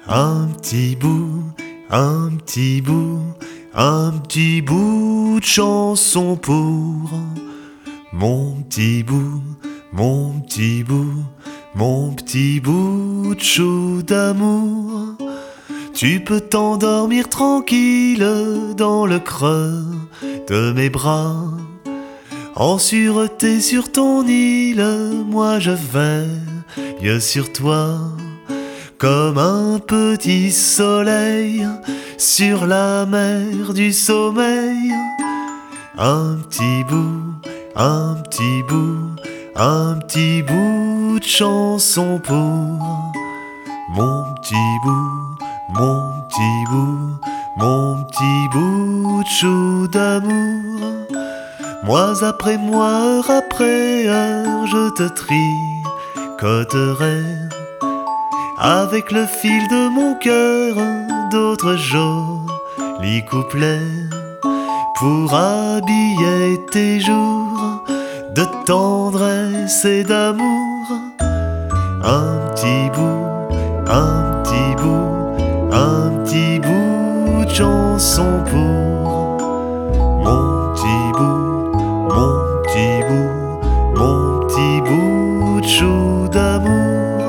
Un petit bout, un petit bout, un petit bout de chanson pour mon petit bout, mon petit bout, mon petit bout de chou d'amour. Tu peux t'endormir tranquille dans le creux de mes bras, en sûreté sur ton île. Moi je veille sur toi comme un petit soleil sur la mer du sommeil. Un petit bout, un petit bout, un petit bout de chanson pour mon petit bout, mon petit bout, mon petit bout de chou d'amour. Mois après mois, heure après heure, je te tricoterai avec le fil de mon cœur d'autres jolis couplets pour habiller tes jours de tendresse et d'amour. Un petit bout, un petit bout, un petit bout de chanson pour mon petit bout, mon petit bout, mon petit bout de chou d'amour.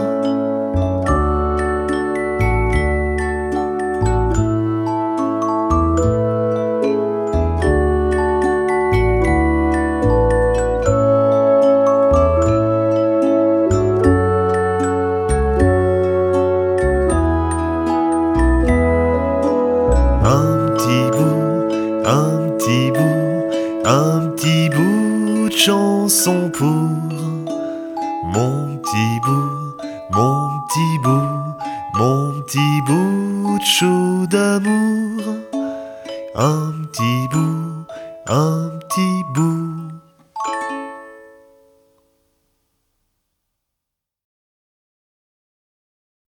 Un petit bout, un petit bout, un petit bout de chanson pour mon petit bout, mon petit bout, mon petit bout de chou d'amour. Un petit bout, un petit bout.